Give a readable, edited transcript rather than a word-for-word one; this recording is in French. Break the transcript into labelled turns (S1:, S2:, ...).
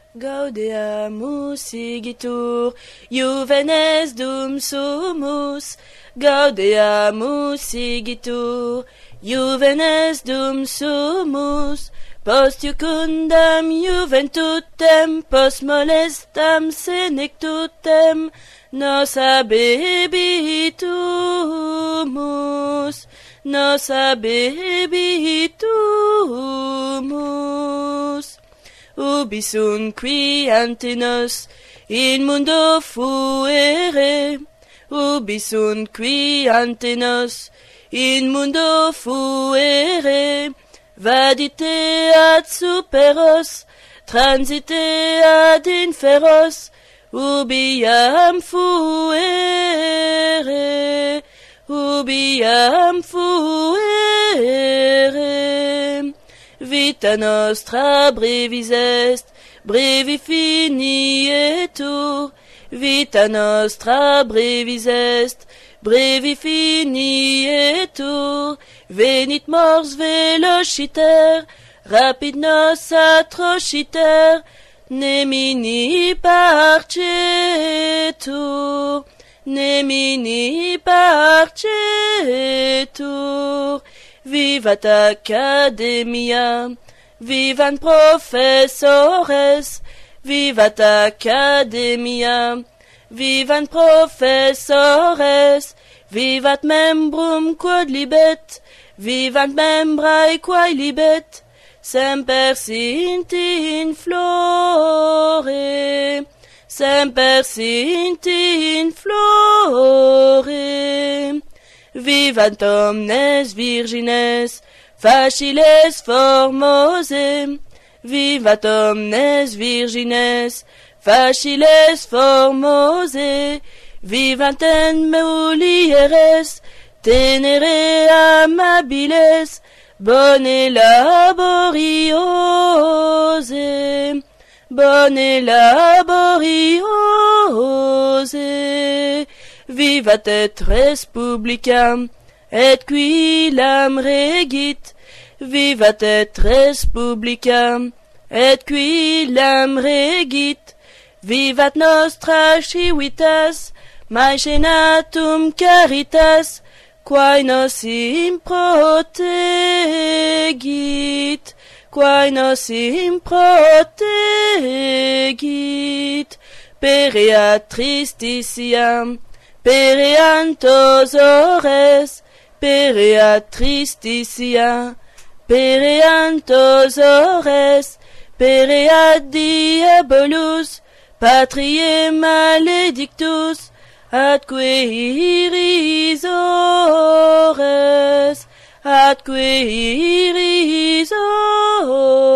S1: Gaudeamus igitur, juvenes dum sumus. Gaudeamus igitur, juvenes dum sumus. Post iucundam juventutem, post molestam senectutem, nos habebitumus, nos habebitumus. Ubi sunt qui ante nos in mundo fuere, ubi sunt qui ante nos in mundo fuere, vadite ad superos, transite ad inferos, ubi iam fuere, ubi iam fuere. Vita nostra brevis est, brevi finietur. Vita nostra brevis est, brevi finietur. Venit mors velociter, rapid nos atrociter, nemini parcetur, nemini parcetur. Vivat Academia, vivant professores, vivat Academia, vivant professores, vivat membrum quod libet, vivant membrae quae libet, semper sint in flore, semper sint in flore. Vivant omnes virgines, faciles formose, vivat omnes virgines, faciles formose, vivant en mulieres, tenere amabiles, bone laboriose, bone laboriose. Vivat et res publicam, et qui lam regit, vivat et res publicam, et qui lam regit, vivat nostra civitas, maecenatum caritas, quae nos improtegit, quae nos improtegit, pereat tristitiam, pereantos ores, pereat tristitia, pereantos ores, pereat diabolus, patriae maledictus, atque iris ores, atque iris ores.